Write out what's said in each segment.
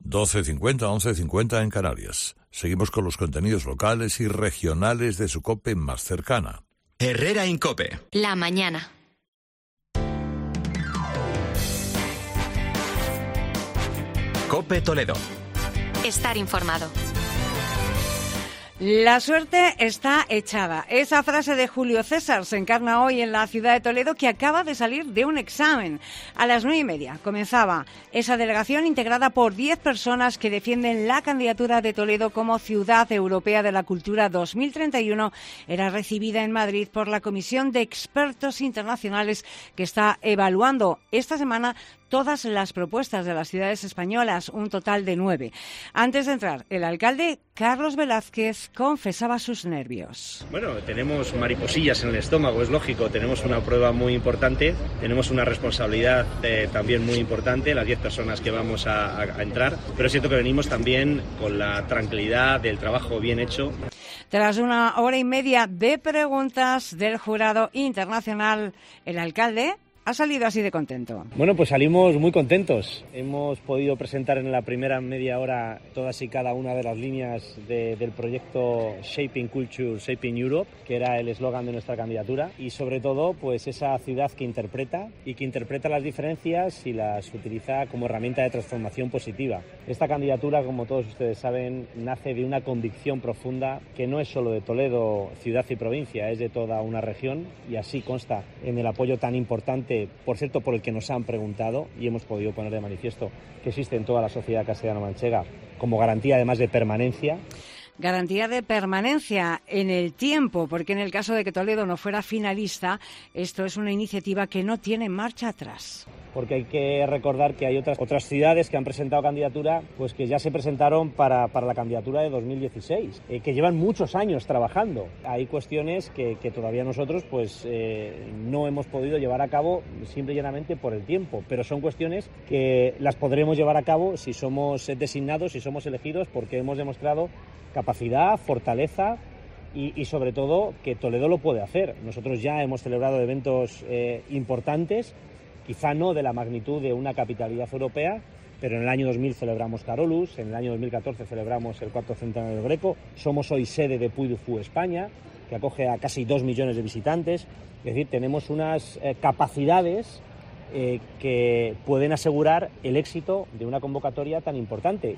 12:50, 11:50 en Canarias. Seguimos con los contenidos locales y regionales de su COPE más cercana. Herrera en COPE. La mañana. COPE Toledo. Estar informado. La suerte está echada. Esa frase de Julio César se encarna hoy en la ciudad de Toledo, que acaba de salir de un examen. A las 9:30 comenzaba esa delegación integrada por 10 personas que defienden la candidatura de Toledo como Ciudad Europea de la Cultura 2031. Era recibida en Madrid por la Comisión de Expertos Internacionales que está evaluando esta semana todas las propuestas de las ciudades españolas, un total de 9. Antes de entrar, el alcalde Carlos Velázquez confesaba sus nervios. Bueno, tenemos mariposillas en el estómago, es lógico, tenemos una prueba muy importante, tenemos una responsabilidad también muy importante, las 10 personas que vamos a entrar, pero es cierto que venimos también con la tranquilidad del trabajo bien hecho. Tras 1 hora y media de preguntas del jurado internacional, el alcalde ha salido así de contento. Bueno, pues salimos muy contentos. Hemos podido presentar en la primera media hora todas y cada una de las líneas del proyecto Shaping Culture, Shaping Europe, que era el eslogan de nuestra candidatura, y sobre todo pues esa ciudad que interpreta las diferencias y las utiliza como herramienta de transformación positiva. Esta candidatura, como todos ustedes saben, nace de una convicción profunda que no es solo de Toledo, ciudad y provincia, es de toda una región, y así consta en el apoyo tan importante, por cierto, por el que nos han preguntado, y hemos podido poner de manifiesto que existe en toda la sociedad castellano-manchega como garantía además de permanencia. Garantía de permanencia en el tiempo, porque en el caso de que Toledo no fuera finalista, esto es una iniciativa que no tiene marcha atrás. Porque hay que recordar que hay otras ciudades que han presentado candidatura, pues que ya se presentaron para la candidatura de 2016, que llevan muchos años trabajando. Hay cuestiones que todavía nosotros pues no hemos podido llevar a cabo simple y llanamente por el tiempo, pero son cuestiones que las podremos llevar a cabo si somos designados, si somos elegidos, porque hemos demostrado capacidad, fortaleza y sobre todo que Toledo lo puede hacer. Nosotros ya hemos celebrado eventos importantes, quizá no de la magnitud de una capitalidad europea, pero en el año 2000 celebramos Carolus, en el año 2014 celebramos el 4º centenario del Greco, somos hoy sede de Puy du Fou España, que acoge a casi 2 millones de visitantes, es decir, tenemos unas capacidades que pueden asegurar el éxito de una convocatoria tan importante.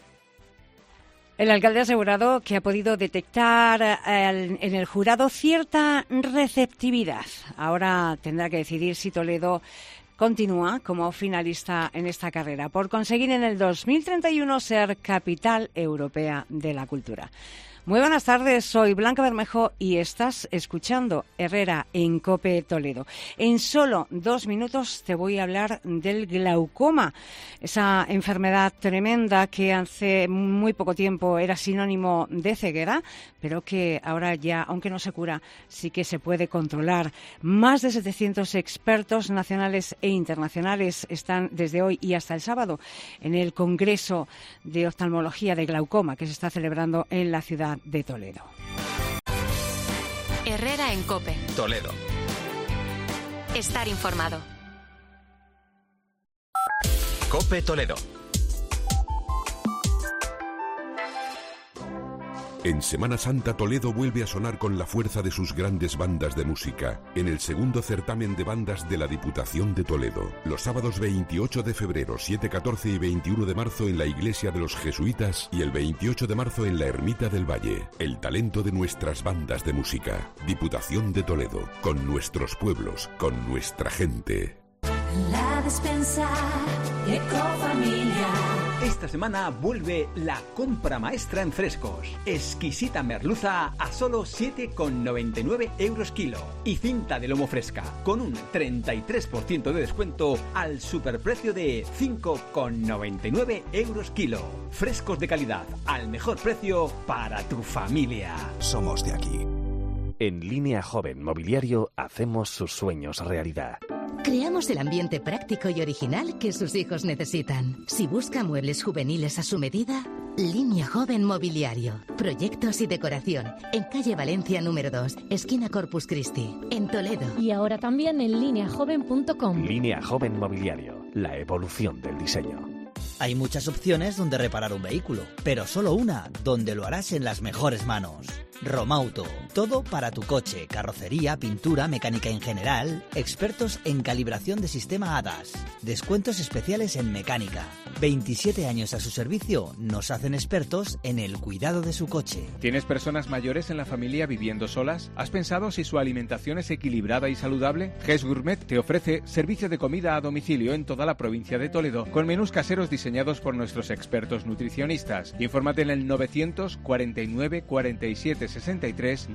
El alcalde ha asegurado que ha podido detectar en el jurado cierta receptividad. Ahora tendrá que decidir si Toledo continúa como finalista en esta carrera por conseguir en el 2031 ser capital europea de la cultura. Muy buenas tardes, soy Blanca Bermejo y estás escuchando Herrera en COPE Toledo. En solo 2 minutos te voy a hablar del glaucoma, esa enfermedad tremenda que hace muy poco tiempo era sinónimo de ceguera, pero que ahora ya, aunque no se cura, sí que se puede controlar. Más de 700 expertos nacionales e internacionales están desde hoy y hasta el sábado en el Congreso de Oftalmología de Glaucoma que se está celebrando en la ciudad de Toledo. Herrera en COPE. Toledo. Estar informado. COPE Toledo. En Semana Santa, Toledo vuelve a sonar con la fuerza de sus grandes bandas de música, en el segundo certamen de bandas de la Diputación de Toledo. Los sábados 28 de febrero, 7, 14 y 21 de marzo en la Iglesia de los Jesuitas y el 28 de marzo en la Ermita del Valle. El talento de nuestras bandas de música. Diputación de Toledo, con nuestros pueblos, con nuestra gente. La despensa Ecofamilia. Esta semana vuelve la compra maestra en frescos. Exquisita merluza a solo 7,99 € kilo. Y cinta de lomo fresca con un 33% de descuento al superprecio de 5,99 € kilo. Frescos de calidad al mejor precio para tu familia. Somos de aquí. En Línea Joven Mobiliario hacemos sus sueños realidad. Creamos el ambiente práctico y original que sus hijos necesitan. Si busca muebles juveniles a su medida, Línea Joven Mobiliario. Proyectos y decoración. En calle Valencia número 2, esquina Corpus Christi, en Toledo. Y ahora también en lineajoven.com. Línea Joven Mobiliario. La evolución del diseño. Hay muchas opciones donde reparar un vehículo, pero solo una donde lo harás en las mejores manos. Romauto, todo para tu coche, carrocería, pintura, mecánica en general, expertos en calibración de sistema ADAS, descuentos especiales en mecánica. 27 años a su servicio nos hacen expertos en el cuidado de su coche. ¿Tienes personas mayores en la familia viviendo solas? ¿Has pensado si su alimentación es equilibrada y saludable? GES Gourmet te ofrece servicio de comida a domicilio en toda la provincia de Toledo, con menús caseros diseñados por nuestros expertos nutricionistas. Infórmate en el 949 47 63,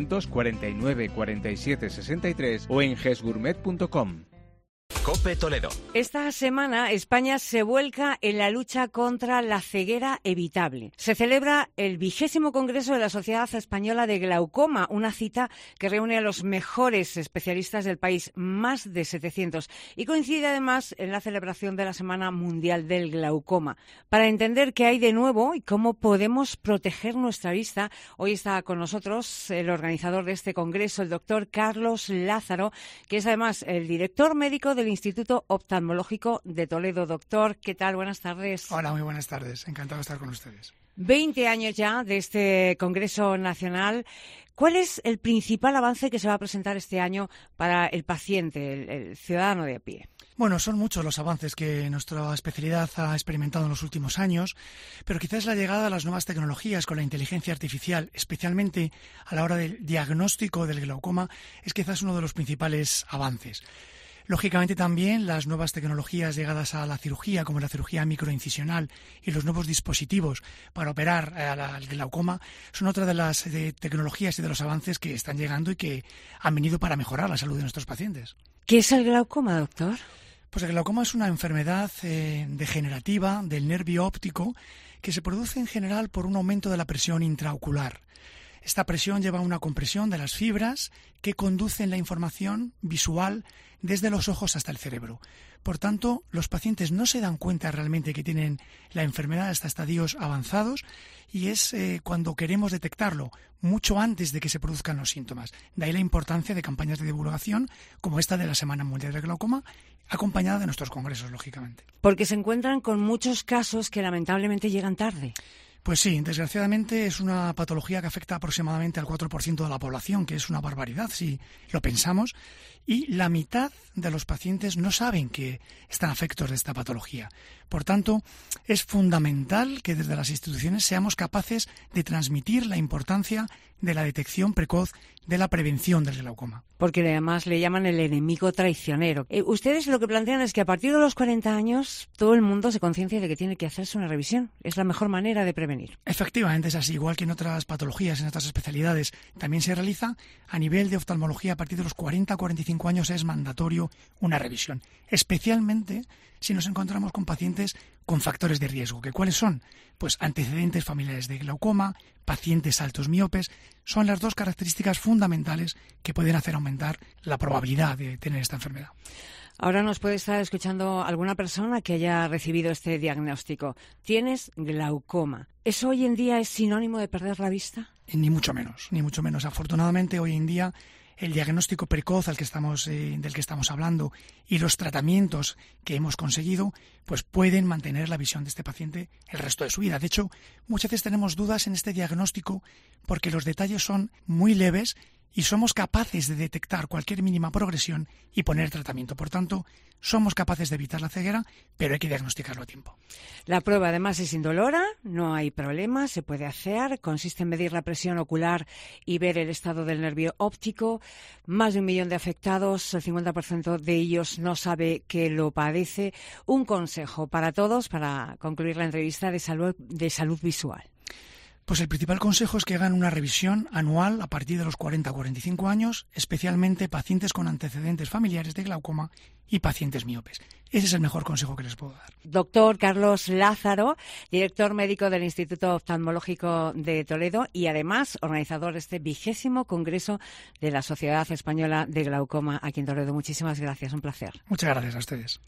949 47 63 o en gesgourmet.com. COPE Toledo. Esta semana España se vuelca en la lucha contra la ceguera evitable. Se celebra el 20º Congreso de la Sociedad Española de Glaucoma, una cita que reúne a los mejores especialistas del país, más de 700, y coincide además en la celebración de la Semana Mundial del Glaucoma. Para entender qué hay de nuevo y cómo podemos proteger nuestra vista, hoy está con nosotros el organizador de este congreso, el doctor Carlos Lázaro, que es además el director médico del Instituto Oftalmológico de Toledo. Doctor, ¿qué tal? Buenas tardes. Hola, muy buenas tardes. Encantado de estar con ustedes. 20 años ya de este Congreso Nacional. ¿Cuál es el principal avance que se va a presentar este año para el paciente, el ciudadano de a pie? Bueno, son muchos los avances que nuestra especialidad ha experimentado en los últimos años, pero quizás la llegada de las nuevas tecnologías con la inteligencia artificial, especialmente a la hora del diagnóstico del glaucoma, es quizás uno de los principales avances. Lógicamente también las nuevas tecnologías llegadas a la cirugía, como la cirugía microincisional y los nuevos dispositivos para operar al glaucoma, son otra de las tecnologías y de los avances que están llegando y que han venido para mejorar la salud de nuestros pacientes. ¿Qué es el glaucoma, doctor? Pues el glaucoma es una enfermedad degenerativa del nervio óptico que se produce en general por un aumento de la presión intraocular. Esta presión lleva a una compresión de las fibras que conducen la información visual desde los ojos hasta el cerebro. Por tanto, los pacientes no se dan cuenta realmente que tienen la enfermedad hasta estadios avanzados y es cuando queremos detectarlo, mucho antes de que se produzcan los síntomas. De ahí la importancia de campañas de divulgación como esta de la Semana Mundial del Glaucoma, acompañada de nuestros congresos, lógicamente. Porque se encuentran con muchos casos que lamentablemente llegan tarde. Pues sí, desgraciadamente es una patología que afecta aproximadamente al 4% de la población, que es una barbaridad si lo pensamos, y la mitad de los pacientes no saben que están afectos de esta patología. Por tanto, es fundamental que desde las instituciones seamos capaces de transmitir la importancia de la detección precoz, de la prevención del glaucoma. Porque además le llaman el enemigo traicionero. Ustedes lo que plantean es que a partir de los 40 años todo el mundo se conciencie de que tiene que hacerse una revisión. Es la mejor manera de prevenir. Efectivamente es así, igual que en otras patologías, en otras especialidades. También se realiza a nivel de oftalmología a partir de los 40-45 años es mandatorio una revisión. Especialmente si nos encontramos con pacientes con factores de riesgo. ¿Que cuáles son? Pues antecedentes familiares de glaucoma, pacientes altos miopes, son las dos características fundamentales que pueden hacer aumentar la probabilidad de tener esta enfermedad. Ahora nos puede estar escuchando alguna persona que haya recibido este diagnóstico. Tienes glaucoma. ¿Eso hoy en día es sinónimo de perder la vista? Ni mucho menos, ni mucho menos. Afortunadamente hoy en día el diagnóstico precoz del que estamos hablando y los tratamientos que hemos conseguido, pues pueden mantener la visión de este paciente el resto de su vida. De hecho, muchas veces tenemos dudas en este diagnóstico porque los detalles son muy leves y somos capaces de detectar cualquier mínima progresión y poner tratamiento. Por tanto, somos capaces de evitar la ceguera, pero hay que diagnosticarlo a tiempo. La prueba además es indolora, no hay problema, se puede hacer. Consiste en medir la presión ocular y ver el estado del nervio óptico. Más de 1 millón de afectados, el 50% de ellos no sabe que lo padece. Un consejo para todos para concluir la entrevista de salud visual. Pues el principal consejo es que hagan una revisión anual a partir de los 40 o 45 años, especialmente pacientes con antecedentes familiares de glaucoma y pacientes miopes. Ese es el mejor consejo que les puedo dar. Doctor Carlos Lázaro, director médico del Instituto Oftalmológico de Toledo y además organizador de este 20º Congreso de la Sociedad Española de Glaucoma aquí en Toledo. Muchísimas gracias, un placer. Muchas gracias a ustedes.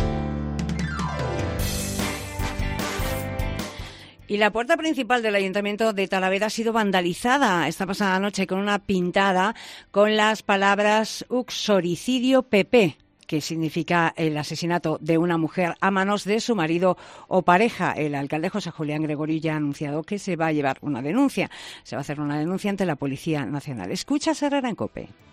Y la puerta principal del Ayuntamiento de Talavera ha sido vandalizada esta pasada noche con una pintada con las palabras Uxoricidio PP. qué significa el asesinato de una mujer a manos de su marido o pareja. El alcalde José Julián Gregorio ya ha anunciado que se va a llevar una denuncia. Se va a hacer una denuncia ante la Policía Nacional. Escucha Herrera en COPE.